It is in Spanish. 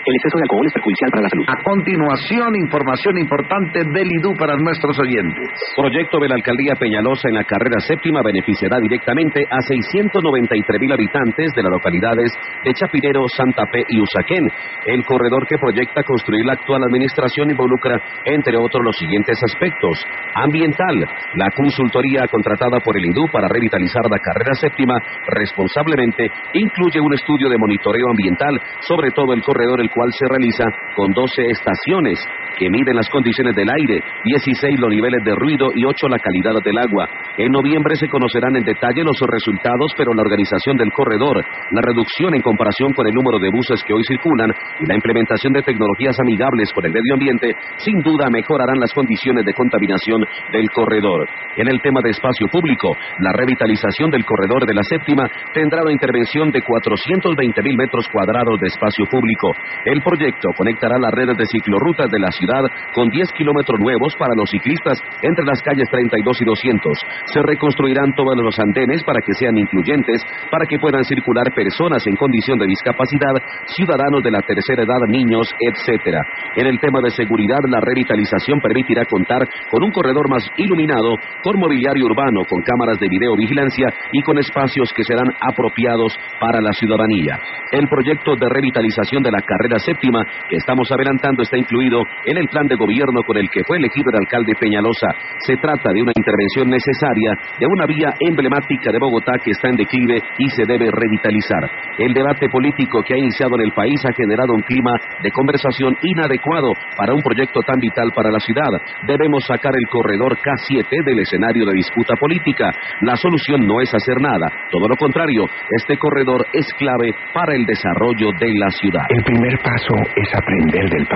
El exceso de alcohol es perjudicial para la salud. A continuación, información importante del IDU para nuestros oyentes. Proyecto de la Alcaldía Peñalosa en la carrera séptima beneficiará directamente a 693,000 habitantes de las localidades de Chapinero, Santa Fe y Usaquén. El corredor que proyecta construir la actual administración involucra, entre otros, los siguientes aspectos. Ambiental. La consultoría contratada por el IDU para revitalizar la carrera séptima responsablemente incluye un estudio de monitoreo ambiental sobre todo el corredor, el cual se realiza con 12 estaciones que miden las condiciones del aire, 16 los niveles de ruido y 8 la calidad del agua. En noviembre se conocerán en detalle los resultados, pero la organización del corredor, la reducción en comparación con el número de buses que hoy circulan y la implementación de tecnologías amigables con el medio ambiente, sin duda mejorarán las condiciones de contaminación del corredor. En el tema de espacio público, la revitalización del corredor de la séptima tendrá una intervención de 420,000 metros cuadrados de espacio público. El proyecto conectará las redes de ciclorrutas de la ciudad con 10 kilómetros nuevos para los ciclistas entre las calles 32 y 200. Se reconstruirán todos los andenes para que sean incluyentes, para que puedan circular personas en condición de discapacidad, ciudadanos de la tercera edad, niños, etcétera. En el tema de seguridad, la revitalización permitirá contar con un corredor más iluminado, con mobiliario urbano, con cámaras de videovigilancia y con espacios que serán apropiados para la ciudadanía. El proyecto de revitalización de la carrera séptima que estamos adelantando está incluido en el plan de gobierno con el que fue elegido el alcalde Peñalosa. Se trata de una intervención necesaria de una vía emblemática de Bogotá que está en declive y se debe revitalizar. El debate político que ha iniciado en el país ha generado un clima de conversación inadecuado para un proyecto tan vital para la ciudad. Debemos sacar el corredor K7 del escenario de disputa política. La solución no es hacer nada, todo lo contrario, este corredor es clave para el desarrollo de la ciudad. El primer paso es aprender del